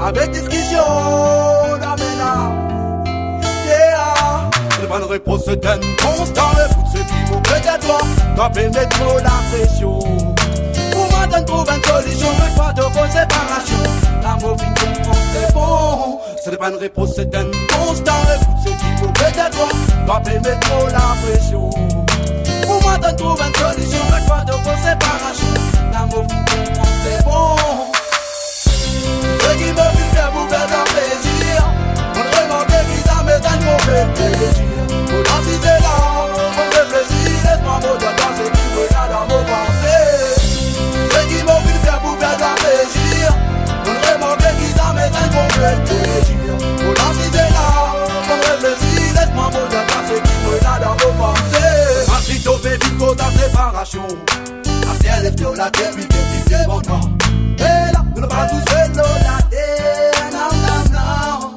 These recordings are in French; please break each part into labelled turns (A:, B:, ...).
A: avec discussion, c'est pas une réponse, c'est un constant. Écoute ce qui vous plaît à toi, tapez mettre la pression. Pour moi, t'en trouves une solution, mais pas de bonne séparation. L'amour vient comprendre, c'est bon. Ce n'est pas une réponse, c'est un constant. Écoute ce qui vous plaît à toi, tapez mettre la pression. Pour moi, t'en trouves une solution, mais pas de bonne séparation. L'amour vient comprendre, c'est bon. Ce qui me fait faire vous faire un plaisir. On remarque qu'ils amènent un mauvais plaisir. Pour danser c'est là, on réfléchit. Laisse-moi mon doigt dans ce qui me garde dans nos pensées. Ce qui me fait faire vous faire un plaisir. On remarque qu'ils amènent un mauvais plaisir. Pour danser c'est là, on réfléchit. Laisse-moi mon doigt dans ce qui me garde dans nos pensées. Ensuite on fait vite pour ta séparation. La ciel est sur la terre, puis c'est bon temps. Et là, nous ne pas tous faire la terre, non, non, non.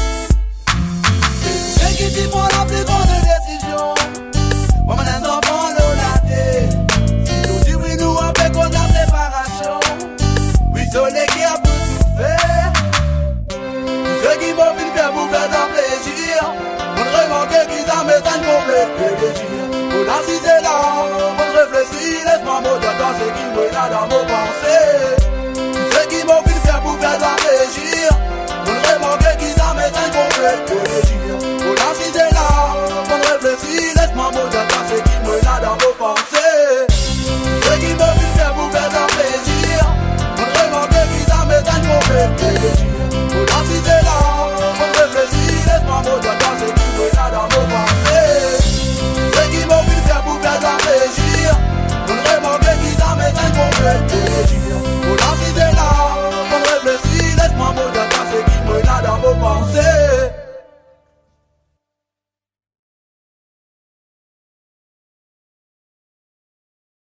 A: C'est qui dit pour la plus grande décision. Moi, mon enfant, la terre. Si nous disons oui, nous avec cause la séparation. Oui, soleil qui a pour tout faire. Ceux qui vont venir faire vous faire un plaisir. On remarque qu'ils amènent un complet plaisir. Pour l'assister là, on réfléchit. Laisse-moi mon doigt dans ce qui me garde dans nos pensées. Qui m'ont fait faire pour faire un plaisir. On remarque qu'ils amènent un complet plaisir.